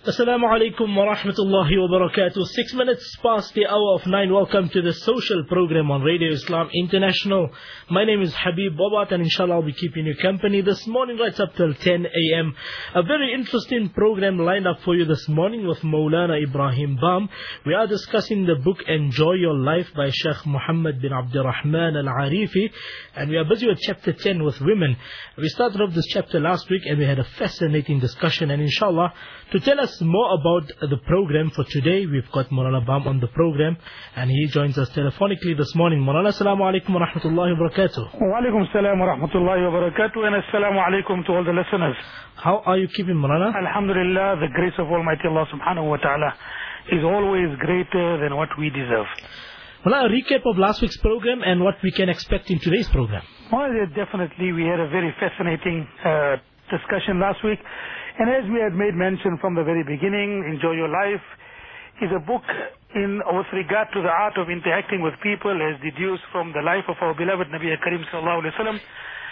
Assalamu alaikum wa rahmatullahi wa barakatuh. 6 minutes past the hour of 9. Welcome to the social program on Radio Islam International. My name is Habib Babat and inshallah I'll be keeping you company this morning right up till 10 a.m. A very interesting program lined up for you this morning with Maulana Ibrahim Bam. We are discussing the book Enjoy Your Life by Sheikh Muhammad bin Abdurrahman Al-Arifi, and we are busy with chapter 10 with women. We started off this chapter last week and we had a fascinating discussion, and inshallah to tell us more about the program for today, we've got Maulana Bam on the program, and he joins us telephonically this morning. Maulana, assalamu alaikum wa rahmatullahi wa barakatuh. Wa alaikum salam wa rahmatullahi wa barakatuh, and assalamu alaikum to all the listeners. How are you keeping, Maulana? Alhamdulillah, the grace of Almighty Allah subhanahu wa ta'ala is always greater than what we deserve. Well, a recap of last week's program and what we can expect in today's program. Well, definitely we had a very fascinating discussion last week. And as we had made mention from the very beginning, Enjoy Your Life is a book with regard to the art of interacting with people as deduced from the life of our beloved Nabi Karim sallallahu alaihi wasallam.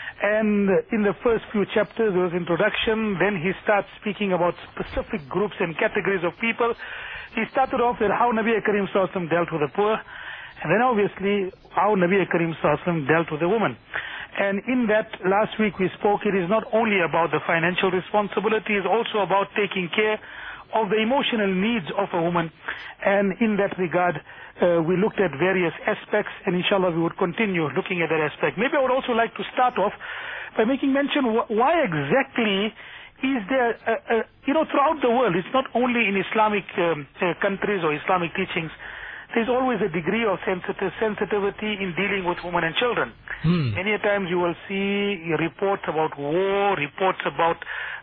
And in the first few chapters there was introduction, then he starts speaking about specific groups and categories of people. He started off with how Nabi Karim sallallahu alaihi wasallam dealt with the poor, and then obviously how Nabi Karim sallallahu alaihi wasallam dealt with the woman. And in that, last week we spoke, it is not only about the financial responsibility, it is also about taking care of the emotional needs of a woman. And in that regard, we looked at various aspects, and inshallah we would continue looking at that aspect. Maybe I would also like to start off by making mention why exactly is there, throughout the world, it's not only in Islamic countries or Islamic teachings, there's always a degree of sensitivity in dealing with women and children. Many times you will see reports about war, reports about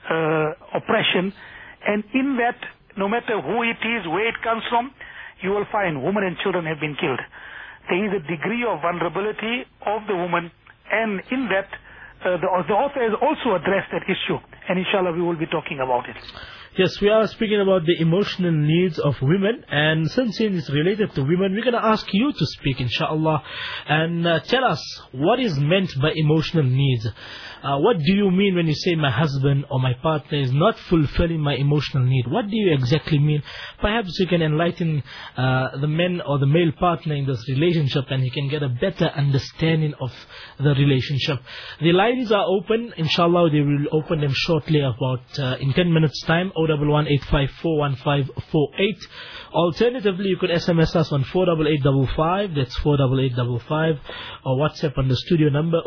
oppression, and in that, no matter who it is, where it comes from, you will find women and children have been killed. There is a degree of vulnerability of the woman, and in that, the author has also addressed that issue, and inshallah we will be talking about it. Yes, we are speaking about the emotional needs of women, and since it is related to women, we're going to ask you to speak, inshallah, and tell us what is meant by emotional needs. What do you mean when you say my husband or my partner is not fulfilling my emotional need? What do you exactly mean? Perhaps you can enlighten the men or the male partner in this relationship, and he can get a better understanding of the relationship. The lines are open, inshallah. They will open them shortly, about in 10 minutes time. 011-854-1548. Alternatively, you could SMS us on 48855, that's 48855, or WhatsApp on the studio number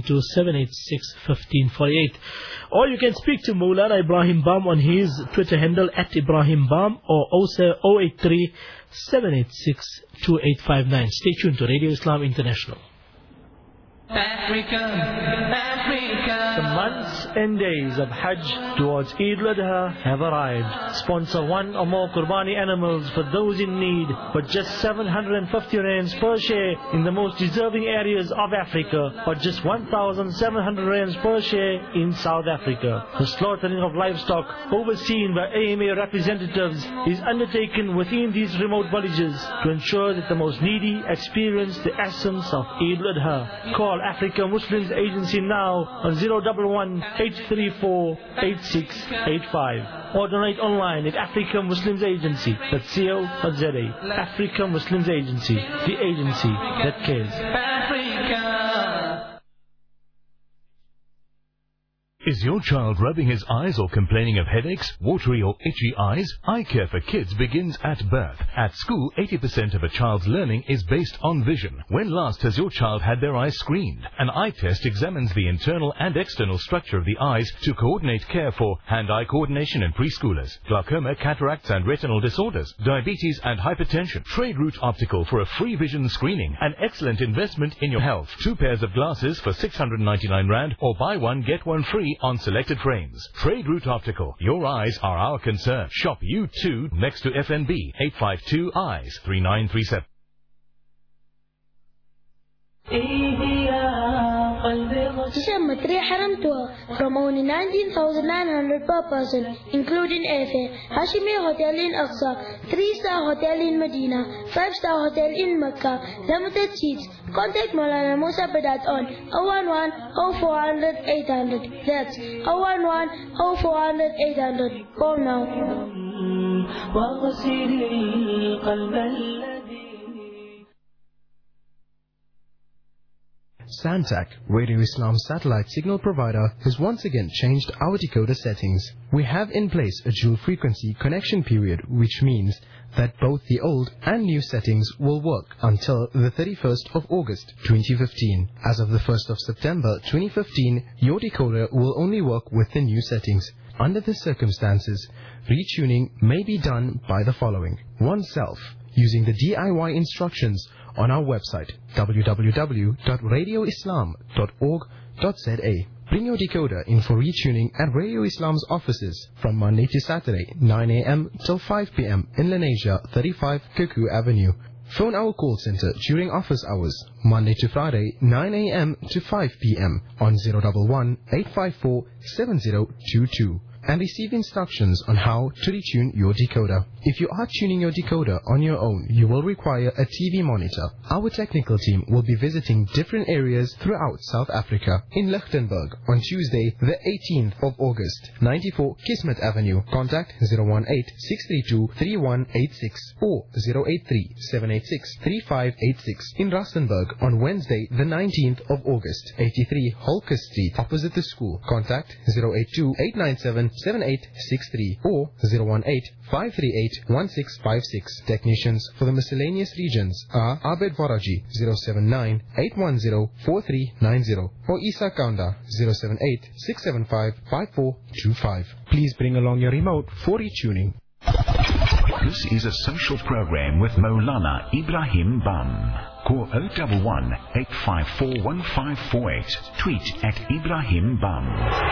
072-786-1548. Or you can speak to Maulana Ibrahim Bam on his Twitter handle at Ibrahim Bam, or 083-786-2859. Stay tuned to Radio Islam International. The months and days of Hajj towards Eid al-Adha have arrived. Sponsor one or more Qurbani animals for those in need for just 750 rands per share in the most deserving areas of Africa, or just 1,700 rands per share in South Africa. The slaughtering of livestock, overseen by AMA representatives, is undertaken within these remote villages to ensure that the most needy experience the essence of Eid al-Adha. Call Africa Muslims Agency now on 011-834-8685, or donate online at Africa Muslims Agency.co.za. Africa Muslims Agency, the agency that cares. Is your child rubbing his eyes or complaining of headaches, watery or itchy eyes? Eye care for kids begins at birth. At school, 80% of a child's learning is based on vision. When last has your child had their eyes screened? An eye test examines the internal and external structure of the eyes to coordinate care for hand-eye coordination in preschoolers, glaucoma, cataracts and retinal disorders, diabetes and hypertension. Trade Route Optical for a free vision screening, an excellent investment in your health. 2 pairs of glasses for 699 Rand, or buy one get one free on selected frames. Trade Route Optical. Your eyes are our concern. Shop U2 next to FNB. 852 Eyes 3937. Matri Haram tour from only 19,900 per person, including airfare. Hashimi Hotel in Aqsa, 3-star hotel in Medina, 5-star hotel in Mecca, limited seats. Contact Maulana Musa Badat on 011 0400 800. That's 011 0400 800. Call now. Santac, Radio Islam's satellite signal provider, has once again changed our decoder settings. We have in place a dual frequency connection period, which means that both the old and new settings will work until the 31st of August 2015. As of the 1st of September 2015, your decoder will only work with the new settings. Under the circumstances, retuning may be done by the following: oneself, using the DIY instructions on our website www.radioislam.org.za. Bring your decoder in for retuning at Radio Islam's offices from Monday to Saturday, 9 a.m. till 5 p.m. in Lenasia, 35 Kuku Avenue. Phone our call center during office hours, Monday to Friday, 9 a.m. to 5 p.m. on 011 854 7022. And receive instructions on how to retune your decoder. If you are tuning your decoder on your own, you will require a TV monitor. Our technical team will be visiting different areas throughout South Africa. In Lichtenburg on Tuesday, the 18th of August, 94 Kismet Avenue. Contact 018-632-3186 or 083-786-3586. In Rustenburg on Wednesday, the 19th of August, 83 Holker Street, opposite the school. Contact 082-897-7863 or 018-538-1656. Technicians for the miscellaneous regions are Abed Varaji 079-810-4390 or Isa Kaunda 078-675-5425. Please bring along your remote for retuning. This is a social program with Maulana Ibrahim Bam. Call 011 854 1548. Tweet at Ibrahim Bam.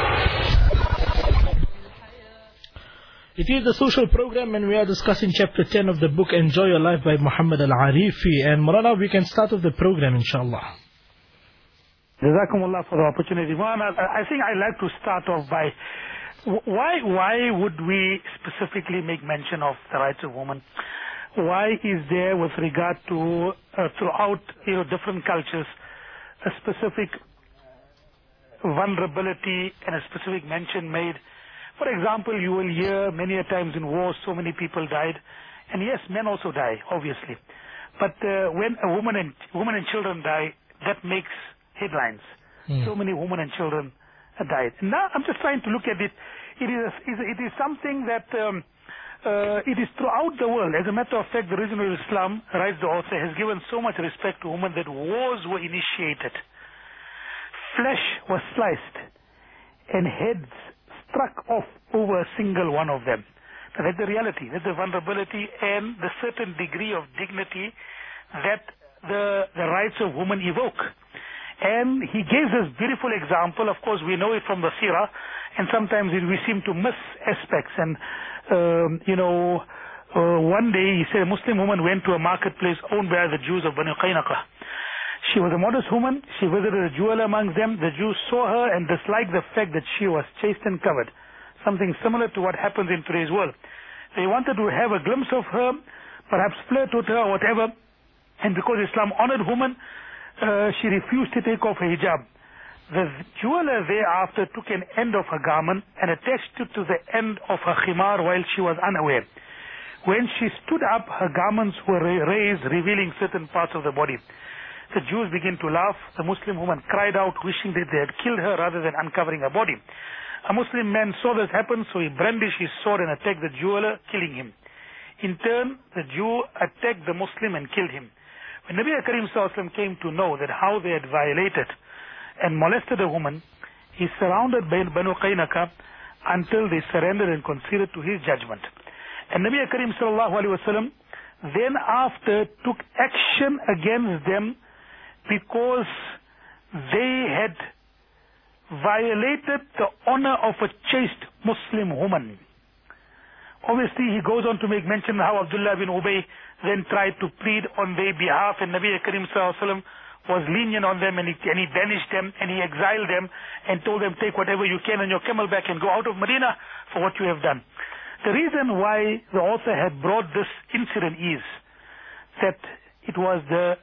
It is the social program and we are discussing chapter 10 of the book Enjoy Your Life by Muhammad Al-Arifi. And Maulana, we can start with the program, inshallah. Jazakumullah for the opportunity. Maulana, I think I'd like to start off by why would we specifically make mention of the rights of women? Why is there, with regard to throughout different cultures, a specific vulnerability and a specific mention made? For example, you will hear many a times in wars so many people died, and yes, men also die, obviously. But when a woman and children die, that makes headlines. So many women and children died. Now I'm just trying to look at it. It is something that it is throughout the world. As a matter of fact, the religion of Islam, writes the author, has given so much respect to women that wars were initiated, flesh was sliced, and heads struck off over a single one of them. Now, that's the reality. That's the vulnerability and the certain degree of dignity that the rights of women evoke. And he gives us beautiful example. Of course, we know it from the seerah, and sometimes we seem to miss aspects. And one day he said a Muslim woman went to a marketplace owned by the Jews of Banu Qaynuqa. She was a modest woman. She visited a jeweler amongst them. The Jews saw her and disliked the fact that she was chaste and covered. Something similar to what happens in today's world. They wanted to have a glimpse of her, perhaps flirt with her or whatever. And because Islam honored women, she refused to take off her hijab. The jeweler thereafter took an end of her garment and attached it to the end of her khimar while she was unaware. When she stood up, her garments were raised, revealing certain parts of the body. The Jews began to laugh. The Muslim woman cried out, wishing that they had killed her rather than uncovering her body. A Muslim man saw this happen, so he brandished his sword and attacked the jeweler, killing him. In turn, the Jew attacked the Muslim and killed him. When Nabi Karim Sallallahu came to know that how they had violated and molested a woman, he surrounded Banu Qaynuqa until they surrendered and conceded to his judgment. And Nabi Karim Sallallahu then after took action against them because they had violated the honor of a chaste Muslim woman. Obviously, he goes on to make mention how Abdullah bin Ubay then tried to plead on their behalf, and Nabi Karim Sallallahu was lenient on them, and he banished them, and he exiled them, and told them, take whatever you can on your camel back and go out of Medina for what you have done. The reason why the author had brought this incident is that it was the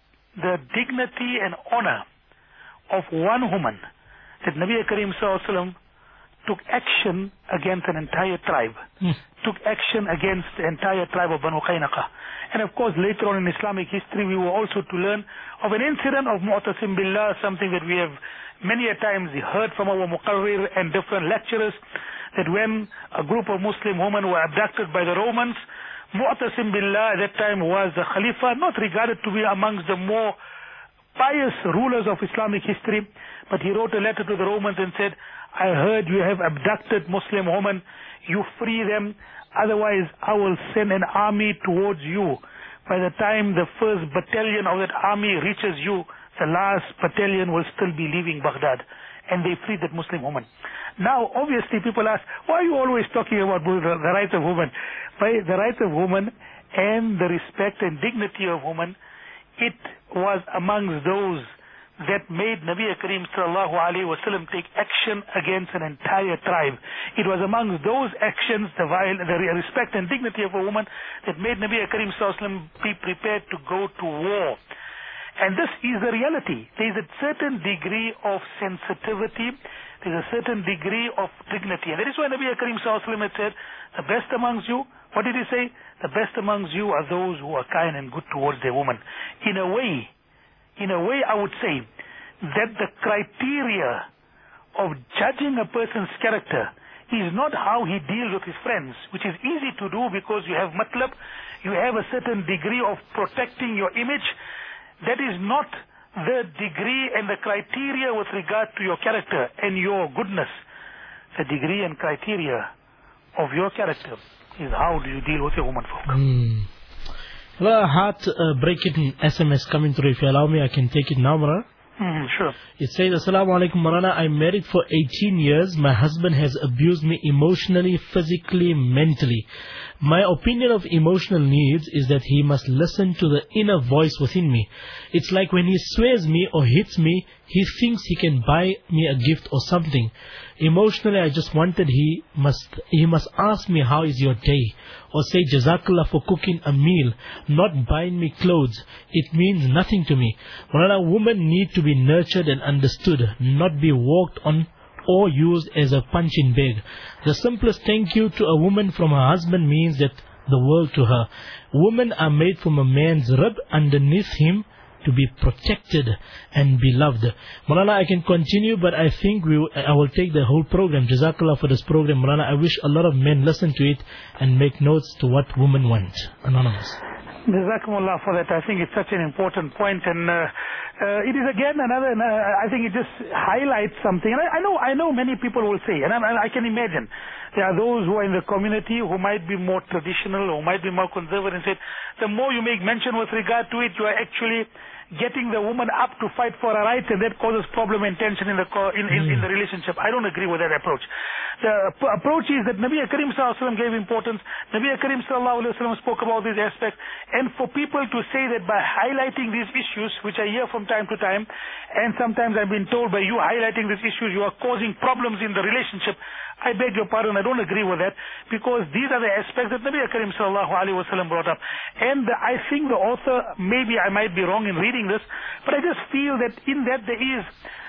dignity and honor of one woman that Nabi Karim Sallallahu Alaihi Wasallam took action against an entire tribe, took action against the entire tribe of Banu Qaynaqa. And of course, later on in Islamic history, we were also to learn of an incident of Mu'tasim Billah, something that we have many a times heard from our Muqarrir and different lecturers, that when a group of Muslim women were abducted by the Romans, Mu'tasim Billah at that time was the Khalifa, not regarded to be amongst the more pious rulers of Islamic history, but he wrote a letter to the Romans and said, I heard you have abducted Muslim women, you free them, otherwise I will send an army towards you. By the time the first battalion of that army reaches you, the last battalion will still be leaving Baghdad. And they freed that Muslim woman. Now, obviously, people ask, why are you always talking about the rights of women? By the rights of women and the respect and dignity of women, it was amongst those that made Nabi Karim Sallallahu Alaihi Wasallam take action against an entire tribe. It was amongst those actions, the respect and dignity of a woman, that made Nabi Karim Sallallahu Alaihi Wasallam be prepared to go to war. And this is the reality. There is a certain degree of sensitivity, there is a certain degree of dignity. And that is why Nabi Karim Sallallahu Alaihi Wasallam had said, the best amongst you, what did he say? The best amongst you are those who are kind and good towards their woman. In a way, I would say that the criteria of judging a person's character is not how he deals with his friends, which is easy to do because you have matlab, you have a certain degree of protecting your image. That is not the degree and the criteria with regard to your character and your goodness. The degree and criteria of your character is how do you deal with your woman folk. Well, a heart-breaking SMS coming through. If you allow me, I can take it now, Marana. Sure. It says, Assalamu alaikum, Marana. I'm married for 18 years. My husband has abused me emotionally, physically, mentally. My opinion of emotional needs is that he must listen to the inner voice within me. It's like when he swears me or hits me, he thinks he can buy me a gift or something. Emotionally, I just wanted he must ask me, how is your day? Or say, Jazakallah for cooking a meal, not buying me clothes. It means nothing to me. Marana, women need to be nurtured and understood, not be walked on or used as a punching bag. The simplest thank you to a woman from her husband means that the world to her. Women are made from a man's rib underneath him to be protected and beloved. Marana, I can continue, but I think I will take the whole program. Jazakallah for this program, Marana. I wish a lot of men listen to it and make notes to what women want. Anonymous. Jazakumullah for that. I think it's such an important point, and it is again another. I think it just highlights something. And I know many people will say, and I can imagine there are those who are in the community who might be more traditional or might be more conservative, and say the more you make mention with regard to it, you are actually getting the woman up to fight for her rights, and that causes problem and tension in the relationship. I don't agree with that approach. The approach is that Nabi Karim Sallallahu Alaihi Wasallam gave importance. Nabi Karim Sallallahu Alaihi Wasallam spoke about these aspects, and for people to say that by highlighting these issues, which I hear from time to time, and sometimes I've been told by you highlighting these issues, you are causing problems in the relationship. I beg your pardon, I don't agree with that, because these are the aspects that Nabi Karim Sallallahu Alaihi Wasallam brought up. And I think the author, maybe I might be wrong in reading this, but I just feel that in that there is,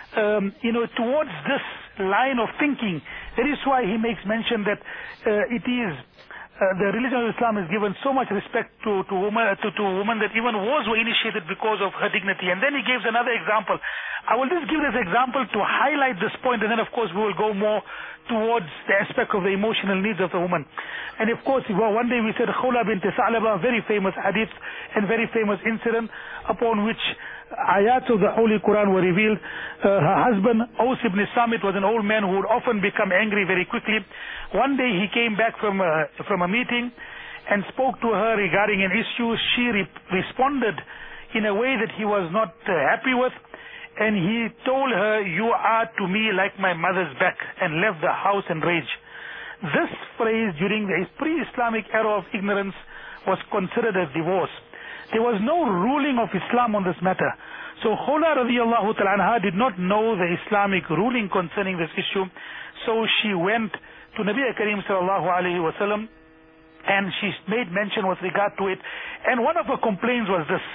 towards this line of thinking, that is why he makes mention that it is the religion of Islam has given so much respect to women that even wars were initiated because of her dignity. And then he gives another example. I will just give this example to highlight this point, and then of course we will go more towards the aspect of the emotional needs of the woman. And of course, one day we said Khawla bint Sa'laba, very famous hadith and very famous incident upon which ayats of the Holy Quran were revealed. Her husband, Aus ibn Samit, was an old man who would often become angry very quickly. One day he came back from a meeting and spoke to her regarding an issue. She responded in a way that he was not happy with. And he told her, you are to me like my mother's back, and left the house in rage. This phrase during the pre-Islamic era of ignorance was considered as divorce. There was no ruling of Islam on this matter. So Khawla radiallahu ta'ala anha did not know the Islamic ruling concerning this issue. So she went to Nabi Kareem sallallahu alayhi wa sallam, and she made mention with regard to it. And one of her complaints was this,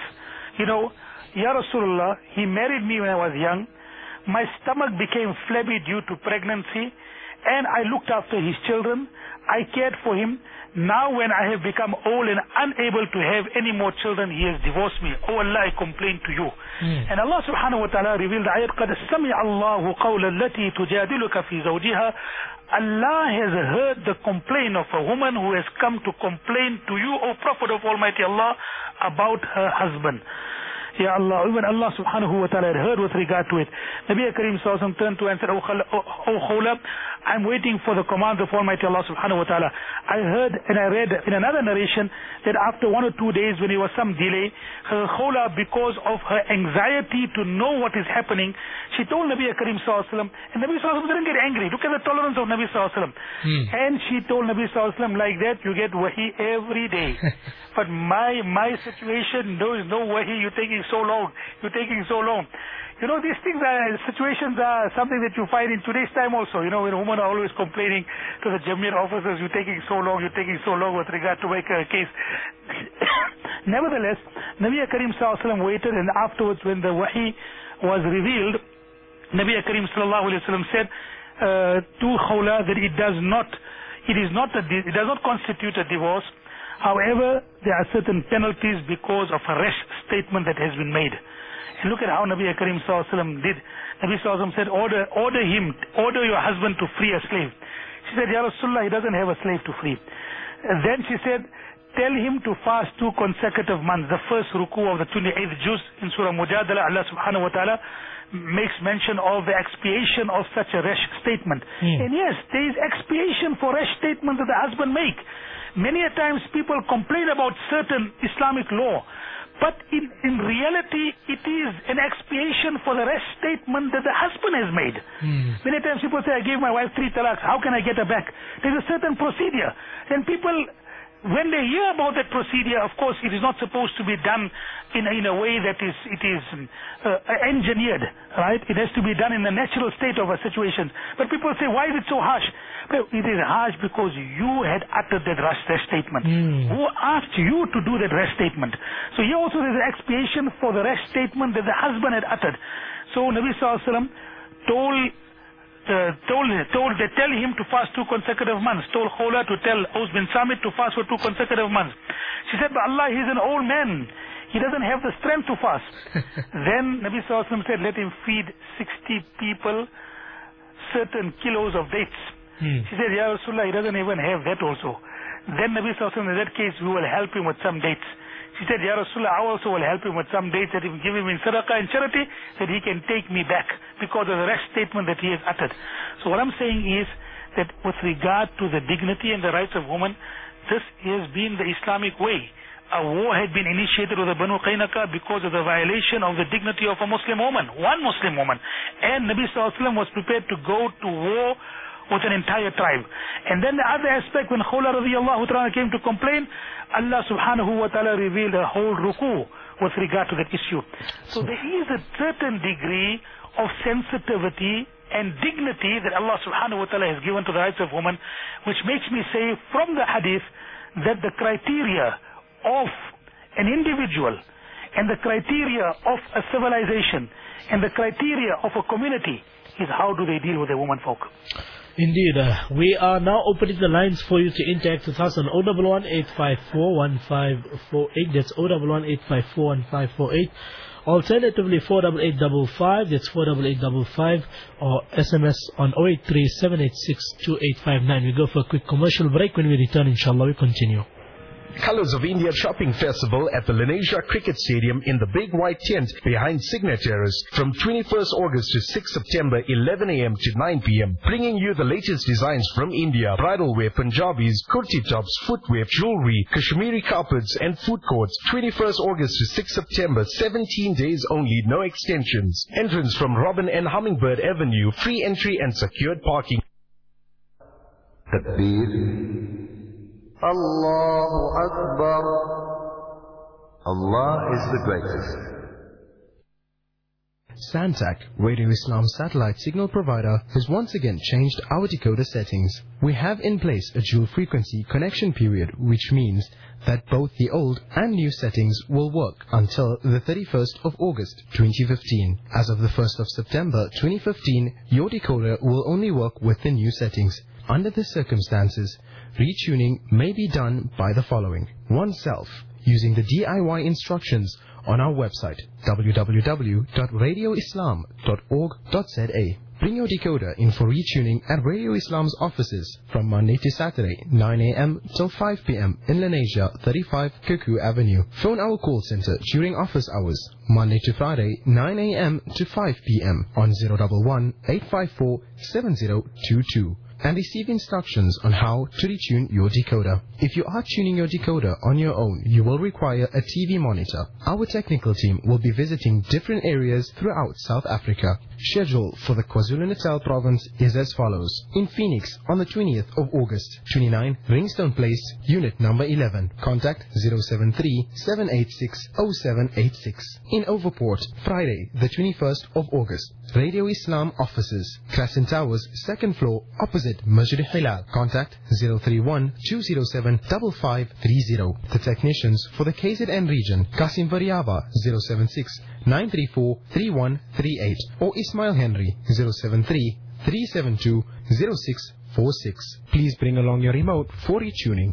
Ya Rasulullah, he married me when I was young. My stomach became flabby due to pregnancy, and I looked after his children. I cared for him. Now when I have become old and unable to have any more children, he has divorced me. Oh Allah, I complain to you. And Allah subhanahu wa ta'ala revealed the ayat, قَدْ سَمِعَ اللَّهُ قَوْلَ الَّتِي تُجَادِلُكَ فِي زَوْجِهَا. Allah has heard the complaint of a woman who has come to complain to you, O Prophet of Almighty Allah, about her husband. Ya Allah, even Allah subhanahu wa ta'ala had heard with regard to it. Nabi Kareem sallallahu alayhi wa sallam turned to her and said, O Khawla, I'm waiting for the command of Almighty Allah subhanahu wa ta'ala. I heard and I read in another narration that after 1 or 2 days when there was some delay, her Khawla, because of her anxiety to know what is happening, she told Nabi Kareem sallallahu alayhi wa sallam, and Nabi sallallahu alayhi wa sallam didn't get angry. Look at the tolerance of Nabi sallallahu alayhi wa sallam. And she told Nabi sallallahu alayhi wa sallam, like that you get wahi every day. But my situation, there is no wahi, you're taking so long. You're taking so long. These things situations are something that you find in today's time also. When women are always complaining to the Jamir officers, you're taking so long with regard to make a case. Nevertheless, Nabi Kareem sallallahu alaihi wasallam waited, and afterwards when the wahi was revealed, Nabi Kareem sallallahu alaihi wasallam said to Khawla that it does not constitute a divorce. However, there are certain penalties because of a rash statement that has been made. And look at how Nabi Kareem sallallahu alaihi wasallam did. Nabi sallallahu alaihi wasallam said, order your husband to free a slave. She said, Ya Rasulullah, he doesn't have a slave to free. And then she said, tell him to fast 2 consecutive months. The first ruku of the 28th juz in Surah Mujadala, Allah subhanahu wa ta'ala makes mention of the expiation of such a rash statement. And yes, there is expiation for rash statements that the husband make. Many a times people complain about certain Islamic law, but in reality it is an expiation for the rash statement that the husband has made. Many times people say, I gave my wife 3 talaqs, how can I get her back? There's a certain procedure. And people, when they hear about that procedure, of course it is not supposed to be done in a way that it is engineered, right? It has to be done in the natural state of a situation. But people say, why is it so harsh? But it is harsh because you had uttered that rash statement. Who asked you to do that rash statement? So here also there is an expiation for the rash statement that the husband had uttered. So Nabi sallallahu alaihi wasallam tell him to fast 2 consecutive months. Told Khawla to tell Aus bin Samit to fast for 2 consecutive months. She said, but Allah, he's an old man. He doesn't have the strength to fast. Then Nabi sallallahu alaihi wasallam said, let him feed 60 people certain kilos of dates. She said, Ya Rasulullah, he doesn't even have that also. Then Nabi sallallahu alaihi wasallam, in that case, we will help him with some dates. She said, Ya Rasulullah, I also will help him with some dates that will give him in sadaqah and charity, that he can take me back because of the rash statement that he has uttered. So what I'm saying is that with regard to the dignity and the rights of women, this has been the Islamic way. A war had been initiated with the Banu Qainaka because of the violation of the dignity of a Muslim woman, one Muslim woman. And Nabi sallallahu alaihi wasallam was prepared to go to war with an entire tribe. And then the other aspect, when Khawla radiallahu ta'ala came to complain, Allah subhanahu wa ta'ala revealed a whole ruku with regard to that issue. So there is a certain degree of sensitivity and dignity that Allah subhanahu wa ta'ala has given to the rights of women, which makes me say from the hadith that the criteria of an individual and the criteria of a civilization and the criteria of a community is how do they deal with the woman folk. Indeed. We are now opening the lines for you to interact with us on 011-854-1548. That's 011-854-1548. Alternatively, 48855. That's 48855. Or SMS on 083-786-2859. We go for a quick commercial break. When we return, inshallah, we continue. Colours of India Shopping Festival at the Lenasia Cricket Stadium in the Big White Tent behind Signet Terrace from 21st August to 6 September 11 a.m. to 9 p.m. Bringing you the latest designs from India, bridal wear, Punjabis, kurti tops, footwear, jewellery, Kashmiri carpets and food courts. 21st August to 6 September, 17 days only, no extensions. Entrance from Robin and Hummingbird Avenue, free entry and secured parking. Takbir. Allahu Akbar. Allah is the greatest. Santac, Radio Islam satellite signal provider, has once again changed our decoder settings. We have in place a dual frequency connection period, which means that both the old and new settings will work until the 31st of August 2015. As of the 1st of September 2015, your decoder will only work with the new settings. Under the circumstances, retuning may be done by the following. Oneself, using the DIY instructions on our website www.radioislam.org.za. Bring your decoder in for retuning at Radio Islam's offices from Monday to Saturday, 9 a.m. till 5 p.m. in Lenasia, 35 Kuku Avenue. Phone our call center during office hours, Monday to Friday, 9 a.m. to 5 p.m. on 011 854 7022. And receive instructions on how to retune your decoder. If you are tuning your decoder on your own, you will require a TV monitor. Our technical team will be visiting different areas throughout South Africa. Schedule for the KwaZulu-Natal province is as follows. In Phoenix, on the 20th of August, 29 Ringstone Place, unit number 11. Contact 073-786-0786. In Overport, Friday, the 21st of August. Radio Islam offices, Crescent Towers, 2nd floor, opposite Masjid Hilal. Contact 031-207-5530. The technicians for the KZN region, Kasim Variaba, 076-934-3138. Or Ismail Henry, 073-372-0646. Please bring along your remote for retuning.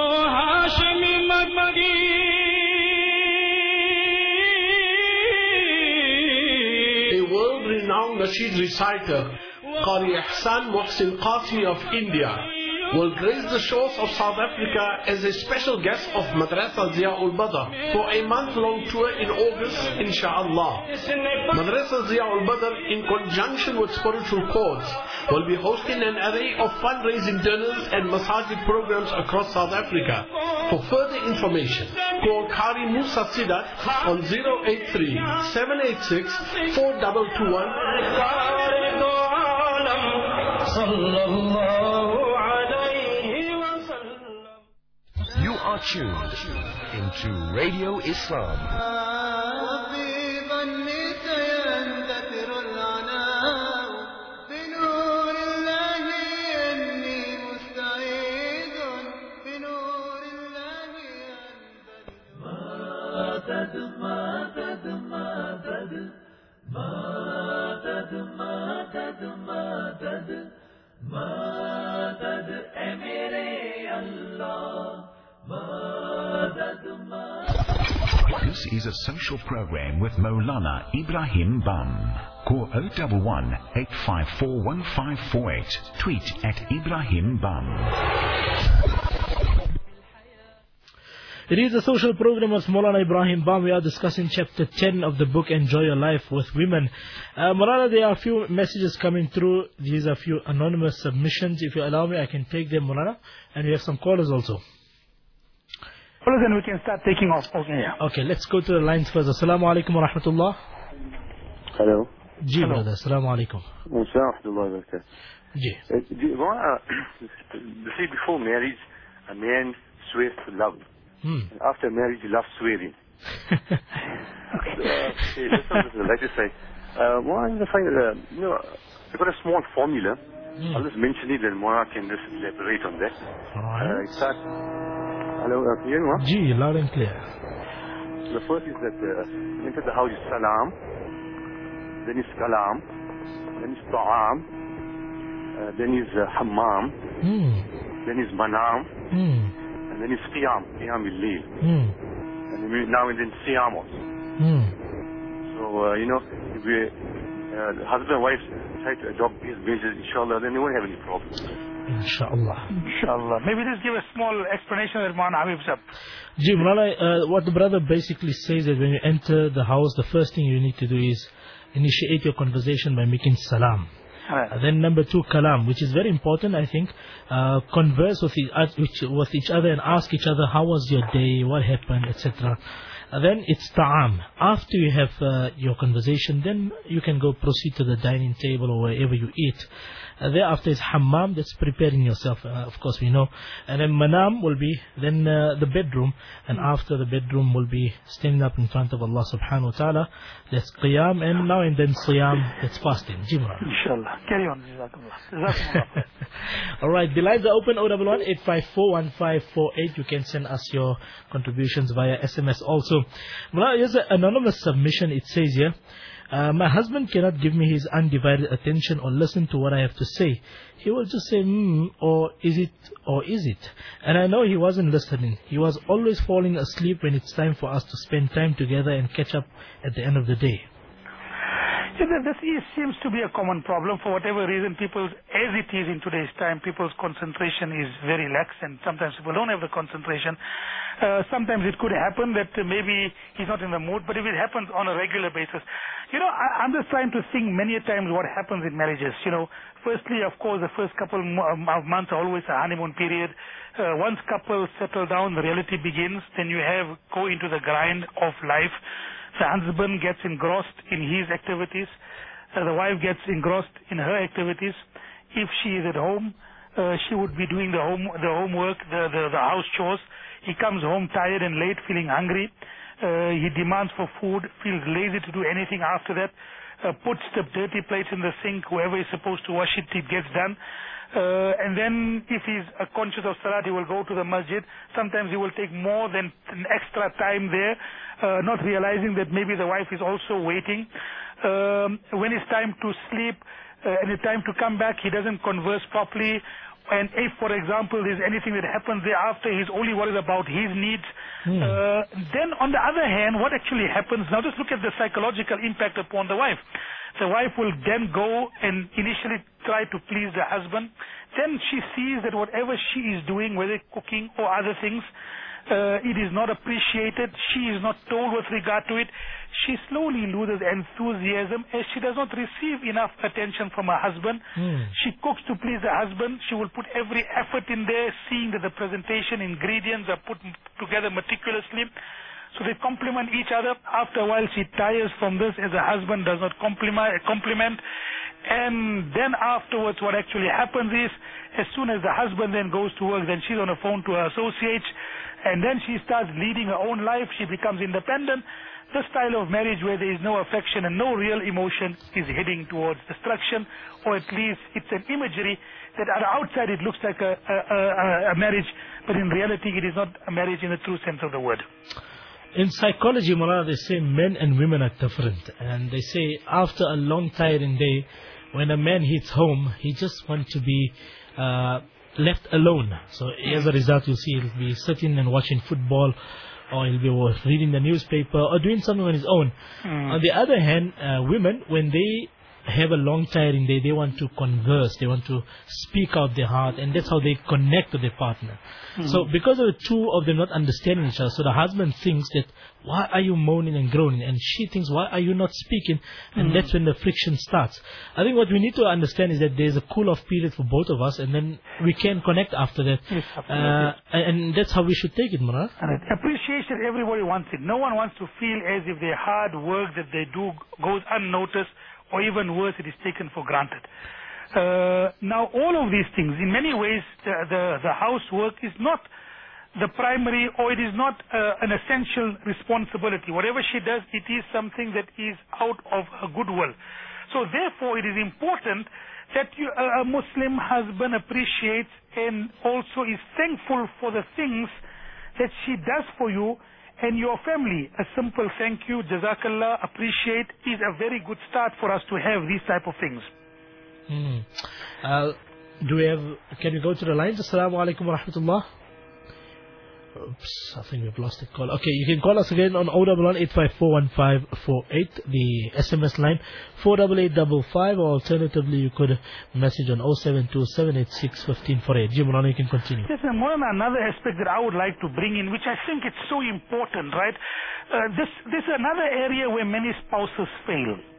World-renowned Nasheed reciter, Qari Ihsan Muhsin Qasmi of India, will grace the shores of South Africa as a special guest of Madrasa Ziaul Badr for a month-long tour in August, inshaAllah. Madrasa Ziaul Badr, in conjunction with Spiritual Chords, will be hosting an array of fundraising dinners and masajid programs across South Africa. For further information, call Qari Musa Sidat on 083-786-4221. You are tuned into Radio Islam. This is a social program with Maulana Ibrahim Bam. Call 011 854 1548. Tweet at Ibrahim Bam. It is a social program of Maulana Ibrahim Bam. We are discussing chapter 10 of the book Enjoy Your Life with Women. Maulana, there are a few messages coming through. These are a few anonymous submissions. If you allow me, I can take them, Maulana. And we have some callers also. Well, then we can start taking off. Okay, yeah. Okay, let's go to the lines first. Assalamu alaikum wa rahmatullah. Hello. Ji, brother. Assalamu alaikum. Assalamu alaikum. Ji. See, before marriage, a man swears to love. After marriage, he loves swearing. Okay, that's what I'd like to say. Well, I'm going to find that, I've got a small formula. I'll just mention it and Moana can just elaborate on that. It starts... Hello, can you hear me? Ji, loud and clear. The first is that enter the house is salam, then is kalam, then is ta'am, then is hammam, then is manam, and then is qiyam, qiyam bil-layl, and now and then siyam also. So, if we, the husband and wife try to adopt these measures, inshallah, then they won't have any problems. Inshallah. Maybe just give a small explanation of Maulana Habib Sahib. Ji, Maulana, what the brother basically says is when you enter the house, the first thing you need to do is initiate your conversation by making salam. Then number 2, kalam, which is very important, I think. Converse with each other and ask each other, how was your day, what happened, etc. Then it's ta'am. After you have your conversation, then you can go proceed to the dining table or wherever you eat. Thereafter is hammam, that's preparing yourself, of course we know. And then manam will be then the bedroom, and after the bedroom will be standing up in front of Allah subhanahu wa ta'ala, that's qiyam, and now and then siyam, that's fasting. Jimra. Inshallah. Carry on. Jazakumullah. Alright, the lines are open, 011-854-1548. You can send us your contributions via SMS also. Well, here's an anonymous submission. It says here, my husband cannot give me his undivided attention or listen to what I have to say. He will just say, or is it, or is it? And I know he wasn't listening. He was always falling asleep when it's time for us to spend time together and catch up at the end of the day. This seems to be a common problem. For whatever reason, as it is in today's time, people's concentration is very lax, and sometimes people don't have the concentration. Sometimes it could happen that maybe he's not in the mood, but if it happens on a regular basis, I'm just trying to think many times what happens in marriages. Firstly, of course, the first couple of months are always a honeymoon period. Once couples settle down, the reality begins. Then you go into the grind of life. The husband gets engrossed in his activities. The wife gets engrossed in her activities. If she is at home, she would be doing the homework, the house chores. He comes home tired and late, feeling hungry. He demands for food, feels lazy to do anything after that. Puts the dirty plates in the sink. Whoever is supposed to wash it, it gets done. And then if he's conscious of salat, he will go to the masjid. Sometimes he will take more than an extra time there, not realizing that maybe the wife is also waiting. When it's time to sleep and it's time to come back, he doesn't converse properly. And if, for example, there's anything that happens thereafter, he's only worried about his needs. Then on the other hand, what actually happens, now just look at the psychological impact upon the wife. The wife will then go and initially try to please the husband. Then she sees that whatever she is doing, whether cooking or other things, it is not appreciated. She is not told with regard to it. She slowly loses enthusiasm as she does not receive enough attention from her husband. She cooks to please the husband. She will put every effort in there, seeing that the presentation ingredients are put together meticulously. So they complement each other. After a while, she tires from this as the husband does not compliment. And then afterwards, what actually happens is, as soon as the husband then goes to work, then she's on the phone to her associates, and then she starts leading her own life. She becomes independent. The style of marriage where there is no affection and no real emotion is heading towards destruction, or at least it's an imagery that on the outside it looks like a marriage, but in reality it is not a marriage in the true sense of the word. In psychology, Mullah, they say men and women are different. And they say after a long tiring day, when a man hits home, he just wants to be left alone. So as a result, you'll see he'll be sitting and watching football, or he'll be reading the newspaper, or doing something on his own. On the other hand, women, when they have a long tiring day, they want to converse, they want to speak out their heart, and that's how they connect to their partner. So because of the two of them not understanding each other, so the husband thinks that, why are you moaning and groaning? And she thinks, why are you not speaking? And that's when the friction starts. I think what we need to understand is that there's a cool-off period for both of us, and then we can connect after that. Yes, and that's how we should take it, Murad. Appreciation, everybody wants it. No one wants to feel as if their hard work that they do goes unnoticed, or even worse, it is taken for granted. Now, all of these things, in many ways, the housework is not the primary, or it is not an essential responsibility. Whatever she does, it is something that is out of her goodwill. So therefore, it is important that a Muslim husband appreciates and also is thankful for the things that she does for you and your family. A simple thank you, Jazakallah, appreciate, is a very good start for us to have these type of things. Can we go to the lines? Assalamu alaikum wa rahmatullah. Oops, I think we've lost the call. Okay, you can call us again on 011-854-1548, the SMS line 48855, or alternatively you could message on 072-786-1548. Jim, you can continue. Yes, and another aspect that I would like to bring in, which I think it's so important, right? This is another area where many spouses fail.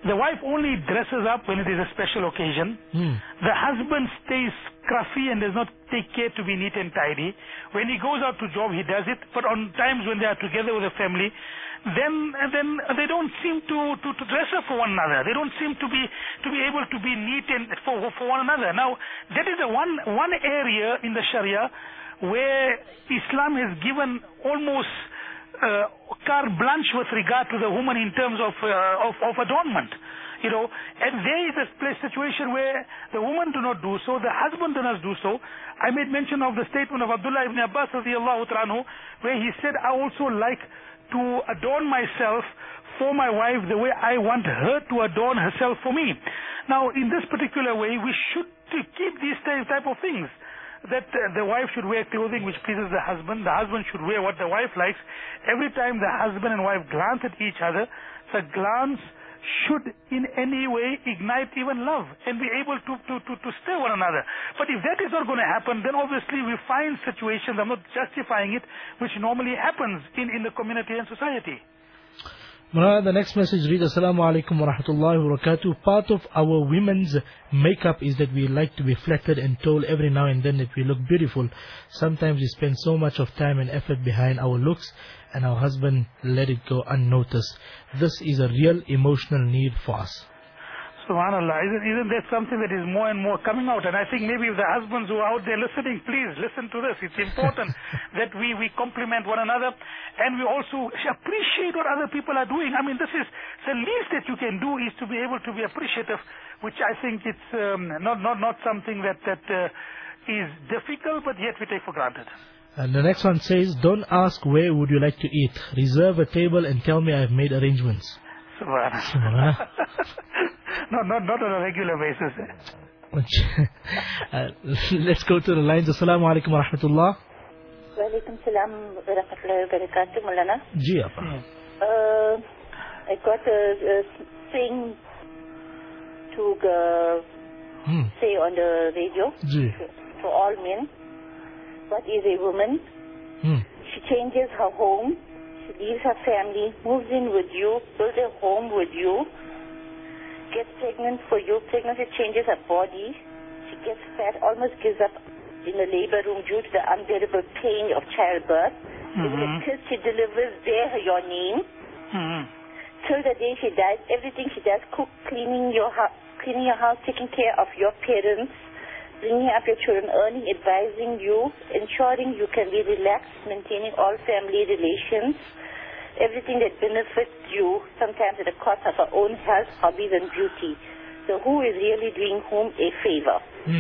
The wife only dresses up when it is a special occasion. The husband stays scruffy and does not take care to be neat and tidy. When he goes out to job, he does it. But on times when they are together with the family, then they don't seem to dress up for one another. They don't seem to be able to be neat and for one another. Now, that is the one area in the Sharia where Islam has given almost carte blanche with regard to the woman in terms of adornment, and there is a situation where the woman do not do so, the husband does not do so. I made mention of the statement of Abdullah ibn Abbas radiallahu anhu, where he said, I also like to adorn myself for my wife the way I want her to adorn herself for me. Now, in this particular way, we should keep these type of things. That the wife should wear clothing which pleases the husband should wear what the wife likes. Every time the husband and wife glance at each other, the glance should in any way ignite even love and be able to stir one another. But if that is not going to happen, then obviously we find situations, I'm not justifying it, which normally happens in the community and society. Mulana, the next message reads, Assalamu alaikum wa rahmatullahi wa barakatuh. Part of our women's makeup is that we like to be flattered and told every now and then that we look beautiful. Sometimes we spend so much of time and effort behind our looks and our husband let it go unnoticed. This is a real emotional need for us. SubhanAllah, isn't that something that is more and more coming out? And I think maybe if the husbands who are out there listening, please listen to this. It's important that we compliment one another and we also appreciate what other people are doing. I mean, this is the least that you can do, is to be able to be appreciative, which I think it's not something that is difficult, but yet we take for granted. And the next one says, don't ask where would you like to eat. Reserve a table and tell me I have made arrangements. Subhanallah. Not on a regular basis. Let's go to the lines. Assalamu alaikum wa rahmatullah. Wa alaikum salam wa rahmatullahi wa barakatuh, Mulana. Ji, Apa. I got a thing to say on the radio to all men. What is a woman? She changes her home. She leaves her family, moves in with you, builds a home with you, gets pregnant for you. Pregnancy changes her body. She gets fat, almost gives up in the labor room due to the unbearable pain of childbirth. Even the kids she delivers bear your name. Till the day she dies, everything she does, cook, cleaning your house, taking care of your parents, bringing up your children, earning, advising you, ensuring you can be relaxed, maintaining all family relations, everything that benefits you, sometimes at the cost of our own health, hobbies, and beauty. So who is really doing whom a favor?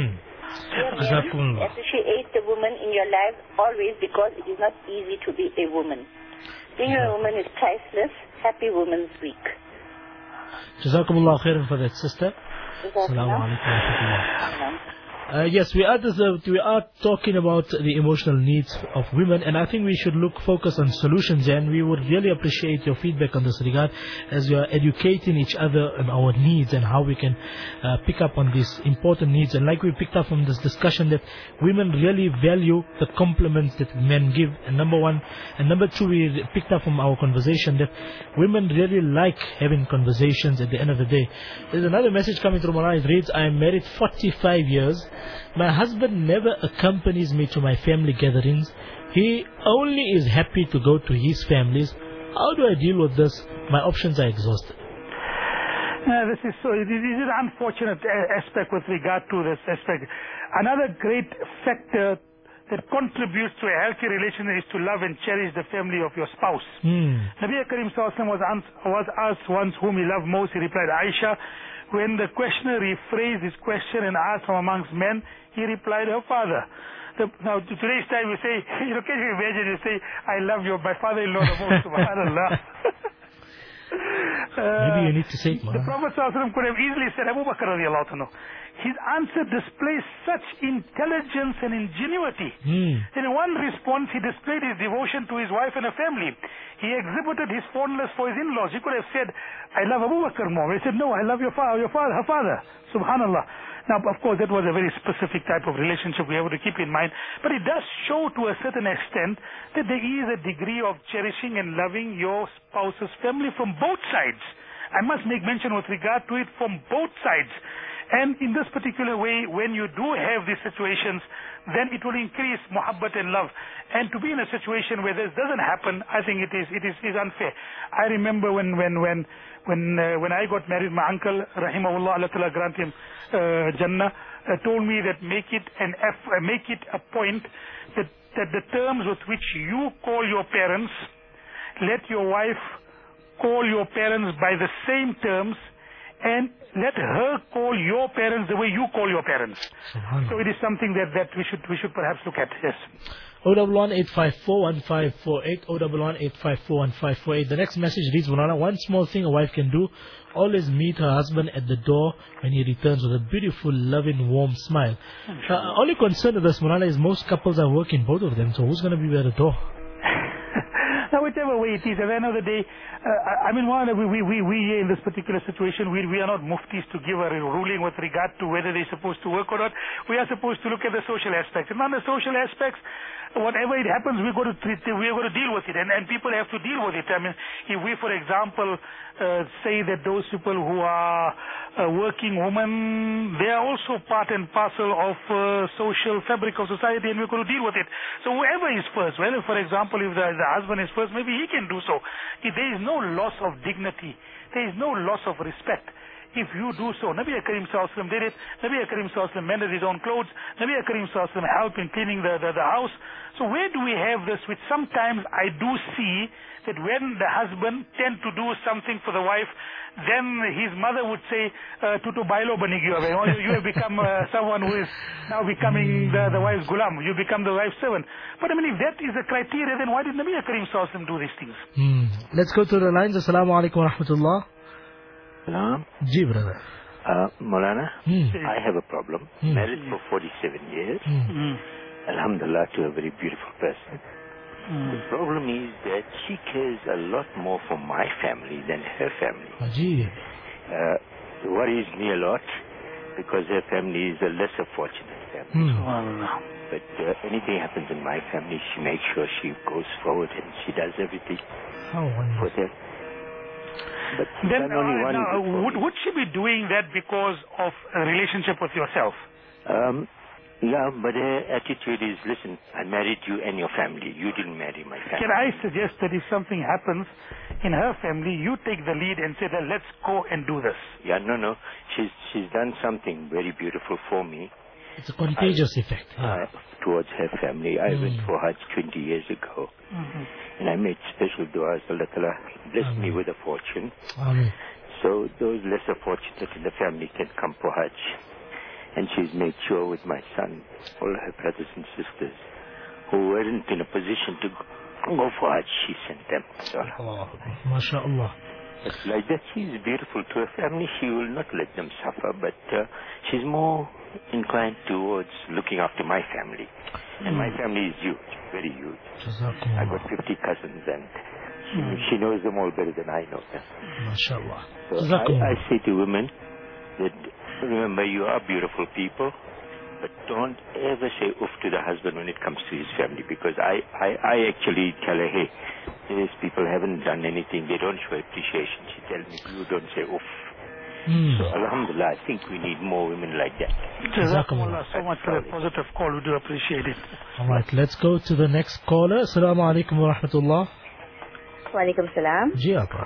Appreciate the woman in your life always, because it is not easy to be a woman. Being a woman is priceless. Happy Women's Week. Jazakumullah khairan for that, sister. Assalamu alaikum. Yes, we are talking about the emotional needs of women, and I think we should focus on solutions, and we would really appreciate your feedback on this regard, as we are educating each other on our needs and how we can pick up on these important needs. And like we picked up from this discussion, that women really value the compliments that men give, and number one. And number two, we picked up from our conversation that women really like having conversations at the end of the day. There's another message coming through Malay. It reads, I am married 45 years. My husband never accompanies me to my family gatherings. He only is happy to go to his families. How do I deal with this? My options are exhausted. This is an unfortunate aspect with regard to this aspect. Another great factor that contributes to a healthy relationship is to love and cherish the family of your spouse. Nabi Karim was asked once whom he loved most. He replied, Aisha. When the questioner rephrased his question and asked from amongst men, he replied, her father. Now, today's time, you say, can you imagine, you say, I love my father-in-law the most, subhanAllah. Maybe you need to say it, the Prophet ﷺ could have easily said, Abu Bakr radiallahu anhu. His answer displays such intelligence and ingenuity. In one response, he displayed his devotion to his wife and her family. He exhibited his fondness for his in-laws. He could have said, I love Abu Bakr more. He said, no, I love her father. Subhanallah. Now, of course, that was a very specific type of relationship we have to keep in mind. But it does show to a certain extent that there is a degree of cherishing and loving your spouse's family from both sides. I must make mention with regard to it from both sides. And in this particular way, when you do have these situations, then it will increase muhabbat and love. And to be in a situation where this doesn't happen, I think it is unfair. I remember when I got married, my uncle, rahimahullah, Allah Ta'ala grant him Jannah, told me that make it a point that the terms with which you call your parents, let your wife call your parents by the same terms, and let her call your parents the way you call your parents. So it is something that we should perhaps look at. Yes. 011-854-1548, 011-854-1548. The next message reads, Mulana, one small thing a wife can do, always meet her husband at the door when he returns with a beautiful, loving, warm smile. Only concern with this, Mulana, is most couples are working, both of them, so who's going to be at the door? Now, whichever way it is, at the end of the day, I mean, we here in this particular situation, we are not muftis to give a ruling with regard to whether they're supposed to work or not. We are supposed to look at the social aspects. And on the social aspects, whatever it happens, we're going to deal with it, and people have to deal with it. I mean, if we, for example, say that those people who are working women, they are also part and parcel of social fabric of society, and we're going to deal with it. So whoever is first, whether, for example, if the husband is first, maybe he can do so. If there is no loss of dignity, there is no loss of respect. If you do so, Nabi Karim Sallallahu Alaihi Wasallam did it. Nabi Karim Sallallahu Alaihi Wasallam mended his own clothes. Nabi Karim Sallallahu Alaihi Wasallam helped in cleaning the house. So where do we have this? Which sometimes I do see that when the husband tend to do something for the wife, then his mother would say, "Tutu bailo banigi hobe." You have become someone who is now becoming the wife's gulam. You become the wife's servant. But I mean, if that is the criteria, then why did Nabi Karim Sallallahu Alaihi Wasallam do these things? Let's go to the lines. Assalamu alaikum wa rahmatullah. Salam. Ji, brother. Maulana, I have a problem. Married for 47 years. Alhamdulillah, to a very beautiful person. The problem is that she cares a lot more for my family than her family. Worries me a lot because her family is a lesser fortunate family. But anything happens in my family, she makes sure she goes forward and she does everything for them. But then would she be doing that because of a relationship with yourself? Yeah, but her attitude is, listen, I married you and your family. You didn't marry my family. Can I suggest that if something happens in her family, you take the lead and say that let's go and do this? Yeah, no. She's done something very beautiful for me. It's a contagious effect. Towards her family. I went for Hajj 20 years ago. And I made special du'as. Allah Ta'ala blessed me with a fortune. So those lesser fortunate in the family can come for Hajj. And she's made sure with my son, all her brothers and sisters, who weren't in a position to go for Hajj, she sent them. MashaAllah. It's like that. She's beautiful to her family. She will not let them suffer, but she's more inclined towards looking after my family. And my family is huge, very huge. I've got 50 cousins, and she knows them all better than I know them. MashaAllah. So I say to women that, remember, you are beautiful people, but don't ever say oof to the husband when it comes to his family, because I actually tell her, hey, these people haven't done anything, they don't show appreciation. She tells me, you don't say oof. So alhamdulillah, I think we need more women like that. Jazakumullah so much for a positive call. We do appreciate it. Alright, let's go to the next caller. Assalamu alaikum wa rahmatullah. Wa alaikum salam. Ji Apa.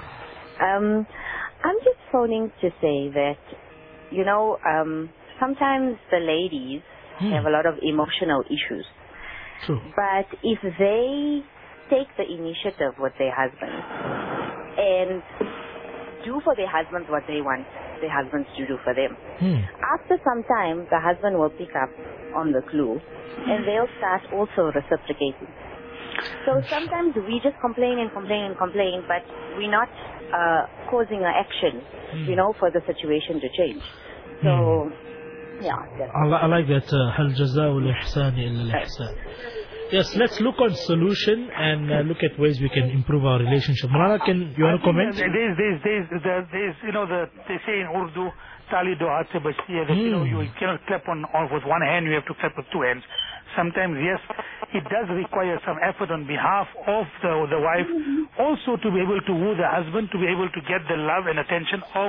I'm just phoning to say that, you know, sometimes the ladies have a lot of emotional issues. True. But if they take the initiative with their husbands and do for their husbands what they want their husbands to do for them, after some time, the husband will pick up on the clue and they'll start also reciprocating. So sometimes we just complain, but we're not causing an action, you know, for the situation to change. So, yeah. I like that. Hal jaza'u al-ihsani illa al-ihsan. Yes, let's look on solution and look at ways we can improve our relationship. Mulana, you want to comment? There's, you know, they say in Urdu, Tali do haat se bachti hai, that, you know, you cannot clap on with one hand, you have to clap with two hands. sometimes, yes, it does require some effort on behalf of the wife, also to be able to woo the husband, to be able to get the love and attention of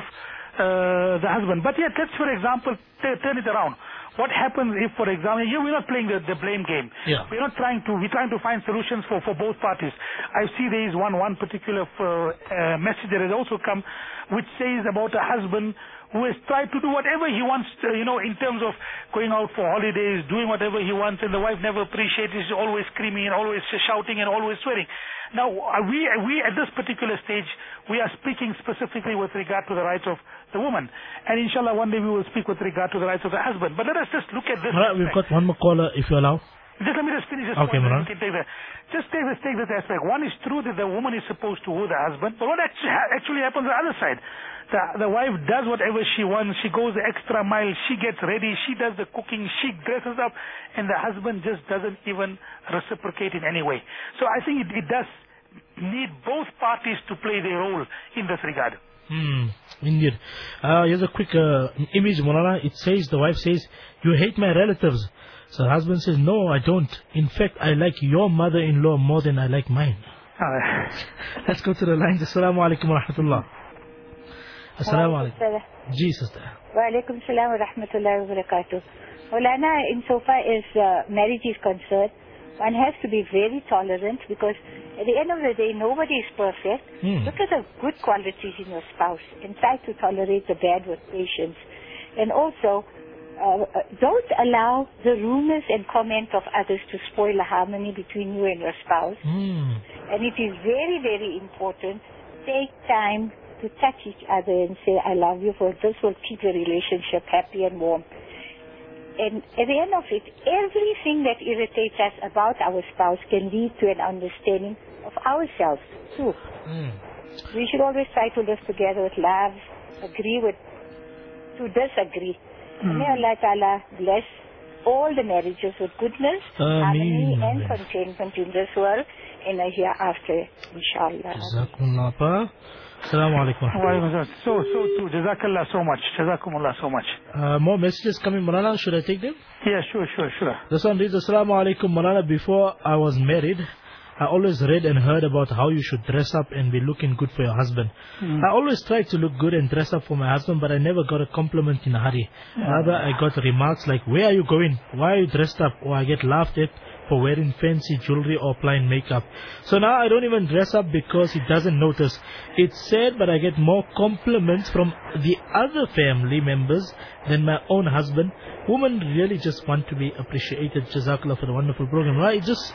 the husband. But yet, let's, for example, turn it around. What happens if, for example, here we're not playing the blame game. Yeah. We're trying to find solutions for both parties. I see there is one particular message that has also come, which says about a husband who has tried to do whatever he wants, in terms of going out for holidays, doing whatever he wants, and the wife never appreciates it. She's always screaming and always shouting and always swearing. Now, we at this particular stage, we are speaking specifically with regard to the rights of the woman. And inshallah, one day we will speak with regard to the rights of the husband. But let us just look at this. We've got one more caller, if you allow. Let me just finish this okay, point. Just take this aspect. One is true that the woman is supposed to woo the husband, but what actually happens on the other side? The wife does whatever she wants. She goes the extra mile. She gets ready. She does the cooking. She dresses up, and the husband just doesn't even reciprocate in any way. So I think it does need both parties to play their role in this regard. Indeed. Here's a quick image, Mulana. It says, the wife says, "You hate my relatives." So the husband says, "No, I don't. In fact, I like your mother-in-law more than I like mine." Let's go to the lines. Assalamu alaikum wa rahmatullah. Assalamu alaikum. Ji, sister. Wa alaikum salam wa rahmatullahi wa barakatuh. Maulana, insofar as marriage is concerned, one has to be very tolerant, because at the end of the day, nobody is perfect. Look at the good qualities in your spouse and try to tolerate the bad with patience. And also, don't allow the rumors and comments of others to spoil the harmony between you and your spouse. And it is very, very important. Take time to touch each other and say, "I love you," for this will keep the relationship happy and warm. And at the end of it, everything that irritates us about our spouse can lead to an understanding of ourselves too. We should always try to live together with love, agree to disagree. May Allah Ta'ala bless all the marriages with goodness, harmony and contentment in this world and a hereafter, inshallah. Jazakumullah. Assalamu alaikum. So true. Jazakallah so much. Jazakumullah so much. More messages coming, Mulana. Should I take them? Yeah, sure. This one reads, "Assalamu alaikum, Mulana. Before I was married, I always read and heard about how you should dress up and be looking good for your husband. I always tried to look good and dress up for my husband, but I never got a compliment in a hurry. Rather, I got remarks like, 'Where are you going? Why are you dressed up?' Or I get laughed at for wearing fancy jewelry or applying makeup. So now I don't even dress up because he doesn't notice. It's sad, but I get more compliments from the other family members than my own husband. Women really just want to be appreciated." Jazakallah for the wonderful program. Right? This.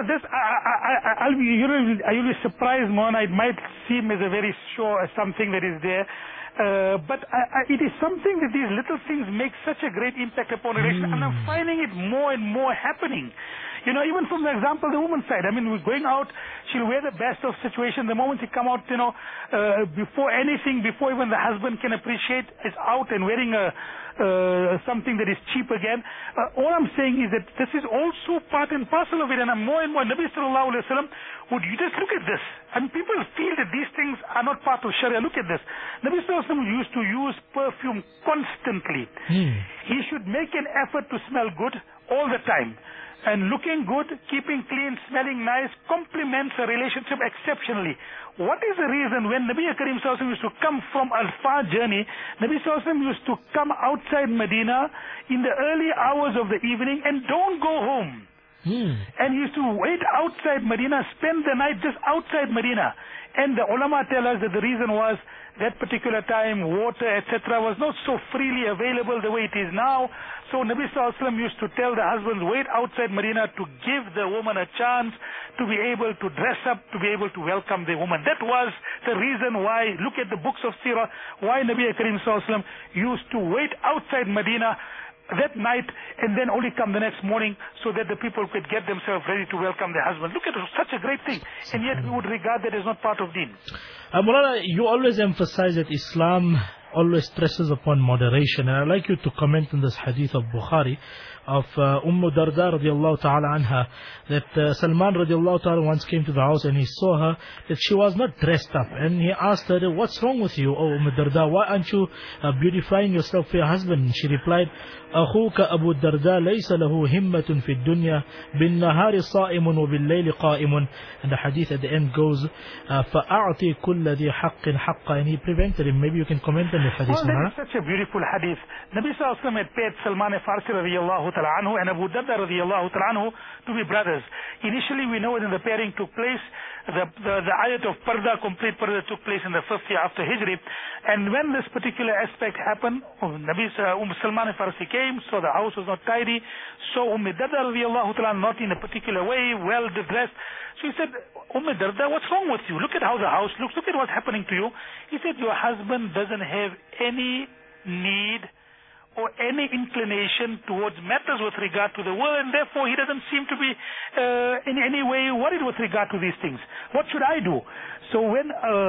You'll be surprised, Mona. It might seem as a very something that is there. But it is something that these little things make such a great impact upon a relationship, and I'm finding it more and more happening. Even from the example, the woman's side. I mean, we're going out, she'll wear the best of situation. The moment she come out, before even the husband can appreciate, is out and wearing something that is cheap again. All I'm saying is that this is also part and parcel of it, and more and more, Nabi Sallallahu Alaihi Wasallam, would you just look at this? And people feel that these things are not part of Sharia. Look at this. Nabi Sallallahu Alaihi Wasallam used to use perfume constantly. He should make an effort to smell good all the time. And looking good, keeping clean, smelling nice, complements a relationship exceptionally. What is the reason when Nabi Karim Sallallahu Alaihi Wasallam used to come from a far journey, Nabi Sallallahu Alaihi Wasallam used to come outside Medina in the early hours of the evening and don't go home. And he used to wait outside Medina, spend the night just outside Medina. And the ulama tell us that the reason was that particular time water, etc. was not so freely available the way it is now. So Nabi Sallallahu Alaihi Wasallam used to tell the husbands, wait outside Medina to give the woman a chance to be able to dress up, to be able to welcome the woman. That was the reason why, look at the books of Sirah, why Nabi Karim Sallallahu Alaihi Wasallam used to wait outside Medina that night and then only come the next morning so that the people could get themselves ready to welcome their husband. Look at it, such a great thing. And yet we would regard that as not part of deen. Mulana, you always emphasize that Islam always stresses upon moderation. And I'd like you to comment on this hadith of Bukhari of Darda radiallahu ta'ala anha, that Salman radiallahu ta'ala once came to the house and he saw her, that she was not dressed up. And he asked her, what's wrong with you, O Darda? Why aren't you beautifying yourself for your husband? And she replied, أخوك أبو الدرداء ليس له همة في الدنيا بالنهار صائم وبالليل قائم. And the hadith at the end goes, فأعطي كل ذي حق حقا. And he prevented him. Maybe you can comment on the hadith. Well, that is such a beautiful hadith. Nabi Sallallahu Alaihi Wasallam had paired Salman Farsi radiallahu ta'ala anhu and Abu Darda radiallahu ta'ala anhu to be brothers. Initially, we know when the pairing took place, the ayat of Parda, complete Parda, took place in the 5th year after Hijri. And when this particular aspect happened, Nabi Salman Farsi came, so the house was not tidy, so Darda radiallahu ta'ala not in a particular way, well dressed. So he said, Darda, what's wrong with you? Look at how the house looks, look at what's happening to you. He said, your husband doesn't have any need or any inclination towards matters with regard to the world, and therefore he doesn't seem to be in any way worried with regard to these things. What should I do? So when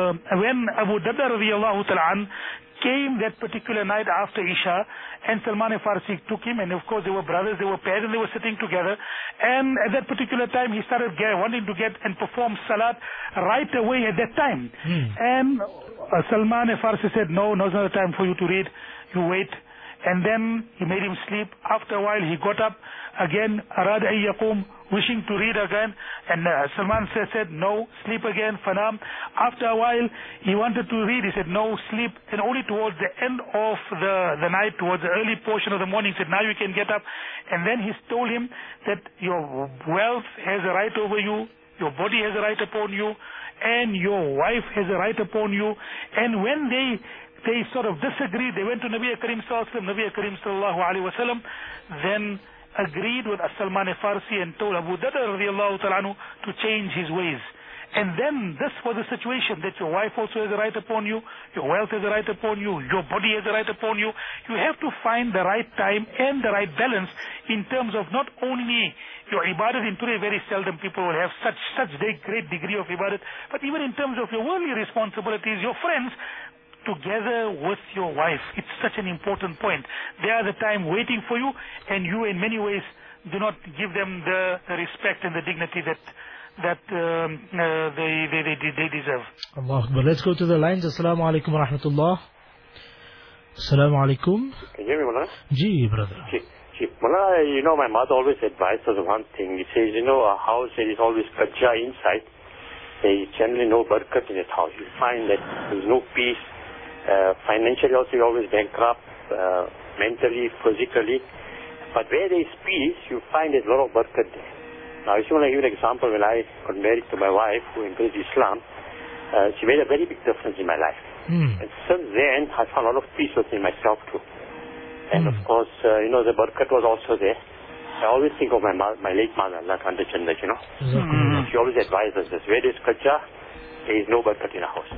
Abu Darda radiallahu ta'ala came that particular night after Isha, and Salman Farsi took him, and of course they were brothers, they were pairs, and they were sitting together, and at that particular time he started wanting to get and perform salat right away at that time. And Salman Farsi said, no, now's not the time for you to read, you wait. And then he made him sleep. After a while he got up again, arad ay yaqum, wishing to read again, and Salman said, no, sleep again, fanam. After a while he wanted to read, he said, no, sleep. And only towards the end of the night, towards the early portion of the morning, he said, now you can get up. And then he told him that your wealth has a right over you, your body has a right upon you, and your wife has a right upon you. And when they sort of disagreed, they went to Nabi Karim Sallallahu Alaihi Wasallam. Nabi Karim Sallallahu Alaihi Wasallam then agreed with Salman Farsi and told Abu Darda radiallahu ta'ala anhu to change his ways. And then this was the situation, that your wife also has a right upon you, your wealth has a right upon you, your body has a right upon you. You have to find the right time and the right balance in terms of not only your ibadat. In today very seldom people will have such great degree of ibadat, but even in terms of your worldly responsibilities, your friends, together with your wife. It's such an important point. They are the time waiting for you, and you in many ways do not give them the respect and the dignity that they deserve. Allah Akbar. Let's go to the lines. Assalamu alaikum wa rahmatullah. Assalamu alaikum. Can you hear me, Mullah? Ji, brother. Mullah, you know, my mother always advises one thing. It says, you know, a house there is always kajja inside. There is generally no barakat in that house. You find that there is no peace. Financially also you're always bankrupt, mentally, physically. But where there is peace, you find there's a lot of barakat there. Now, if you want to give an example, when I got married to my wife, who embraced Islam, she made a very big difference in my life. And since then, I found a lot of peace within myself too. And of course, you know, the barakat was also there. I always think of my late mother, Allah Kanda Jannat, you know. She always advises us, where there is kajja, there is no barakat in a house.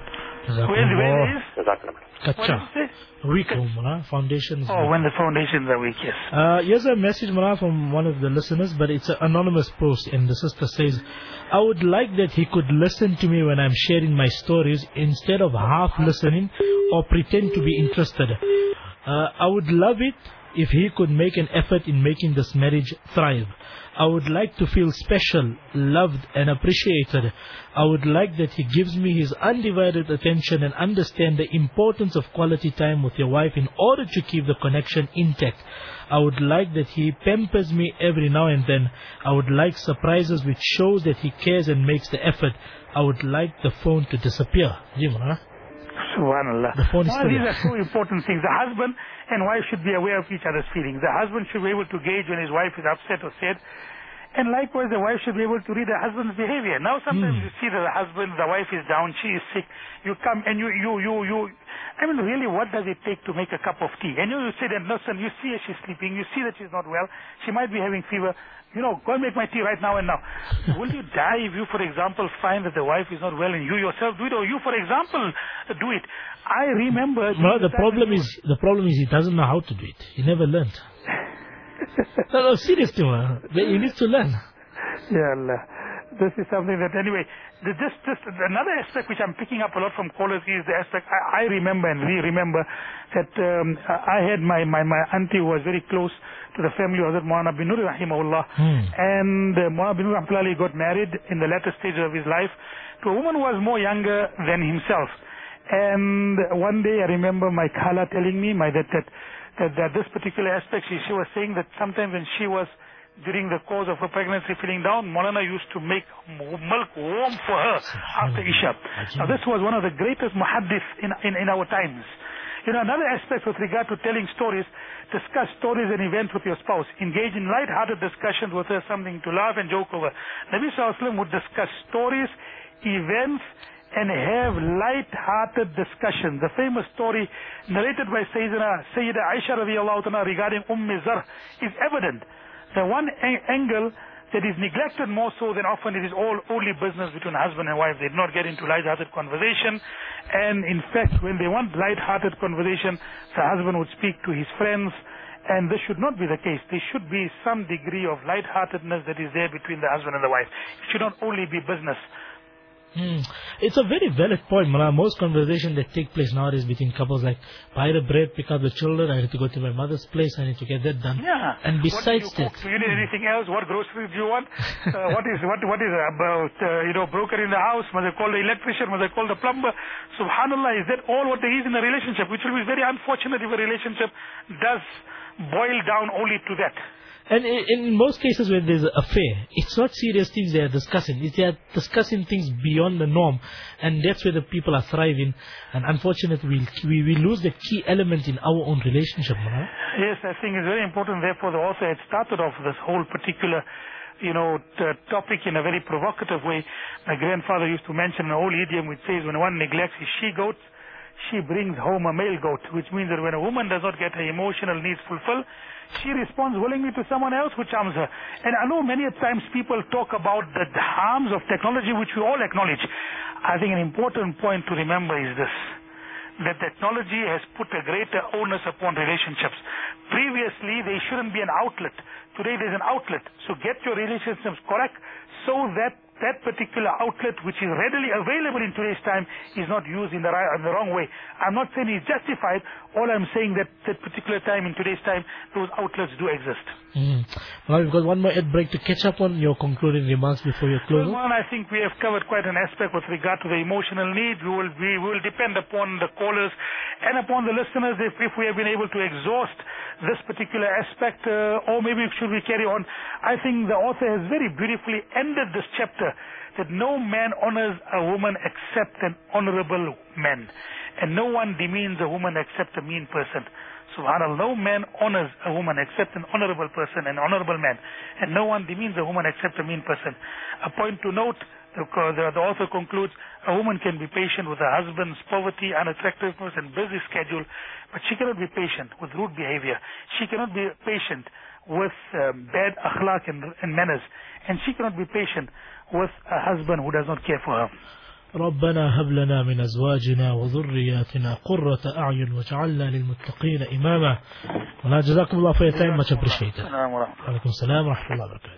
Where is? Kacha. Weak, foundations. Oh, when the foundations are weak, yes. Here's a message, Mara, from one of the listeners, but it's an anonymous post, and the sister says, I would like that he could listen to me when I'm sharing my stories instead of half listening or pretend to be interested. I would love it if he could make an effort in making this marriage thrive. I would like to feel special, loved and appreciated. I would like that he gives me his undivided attention and understand the importance of quality time with your wife in order to keep the connection intact. I would like that he pampers me every now and then. I would like surprises which shows that he cares and makes the effort. I would like the phone to disappear. Subhanallah. The phone is these are so important things. The husband and wife should be aware of each other's feelings. The husband should be able to gauge when his wife is upset or sad. And likewise, the wife should be able to read the husband's behavior. Now, sometimes you see that the wife is down, she is sick. You come and you. I mean, really, what does it take to make a cup of tea? And you say that, listen, you see her, she's sleeping. You see that she's not well. She might be having fever. You know, go and make my tea right now and now. Will you die if you, for example, find that the wife is not well and you yourself do it, or you, for example, do it? I remember. No, the problem is he doesn't know how to do it. He never learned. No, seriously, man. He needs to learn. Yeah, Allah. this is something that, anyway, just another aspect which I'm picking up a lot from callers is the aspect I remember, and we remember, that I had my auntie who was very close to the family of Hazrat Maulana bin Nur rahimahullah, and Maulana bin Nur rahimahullah got married in the latter stage of his life to a woman who was more younger than himself. And one day I remember my khala telling me that this particular aspect, she was saying that sometimes when she was during the course of her pregnancy feeling down, Maulana used to make milk warm for her after Isha. Now this was one of the greatest muhaddith in our times. You know, another aspect with regard to telling stories, discuss stories and events with your spouse. Engage in light-hearted discussions with her, something to laugh and joke over. Nabi Sallallahu Alaihi Wasallam would discuss stories, events, and have light-hearted discussions. The famous story narrated by Sayyida Aisha radiallahu ta'ala regarding Zar is evident. The one angle that is neglected more so than often, it is all only business between husband and wife. They do not get into light-hearted conversation. And in fact, when they want light-hearted conversation, the husband would speak to his friends. And this should not be the case. There should be some degree of light-heartedness that is there between the husband and the wife. It should not only be business. It's a very valid point, Mullah. Most conversations that take place nowadays between couples, like buy the bread, pick up the children, I need to go to my mother's place, I need to get that done. Yeah. And besides that, do you need anything else? What groceries do you want? What is about broker in the house? Must I call the electrician? Must I call the plumber? Subhanallah, is that all what there is in a relationship? Which will be very unfortunate if a relationship does boil down only to that. And in most cases when there's an affair, it's not serious things they are discussing. They are discussing things beyond the norm. And that's where the people are thriving. And unfortunately, we lose the key element in our own relationship. Yes, I think it's very important. Therefore, the author had started off this whole particular topic in a very provocative way. My grandfather used to mention an old idiom which says, when one neglects his she-goats, she brings home a male goat, which means that when a woman does not get her emotional needs fulfilled, she responds willingly to someone else who charms her. And I know many times people talk about the harms of technology, which we all acknowledge. I think an important point to remember is this, that technology has put a greater onus upon relationships. Previously, there shouldn't be an outlet. Today, there's an outlet. So get your relationships correct so that that particular outlet, which is readily available in today's time, is not used in the wrong way. I'm not saying it's justified. All I'm saying that particular time, in today's time, those outlets do exist. Well, we've got one more ad break to catch up on. Your concluding remarks before your closing. Well, I think we have covered quite an aspect with regard to the emotional need. We will depend upon the callers and upon the listeners if we have been able to exhaust this particular aspect, or maybe should we carry on. I think the author has very beautifully ended this chapter, that no man honors a woman except an honorable man, and no one demeans a woman except a mean person. Subhanallah, no man honors a woman except an honorable person, an honorable man, and no one demeans a woman except a mean person. A point to note, the author concludes, a woman can be patient with her husband's poverty, unattractiveness, and busy schedule, but she cannot be patient with rude behavior. She cannot be patient with bad akhlaq and manners, and she cannot be patient with a husband who does not care for her. ربنا هب لنا من أزواجنا وذرياتنا قرة أعين واجعلنا للمتقين إماما. جزاكم الله for your time, much appreciated. عليكم السلام ورحمة الله وبركاته.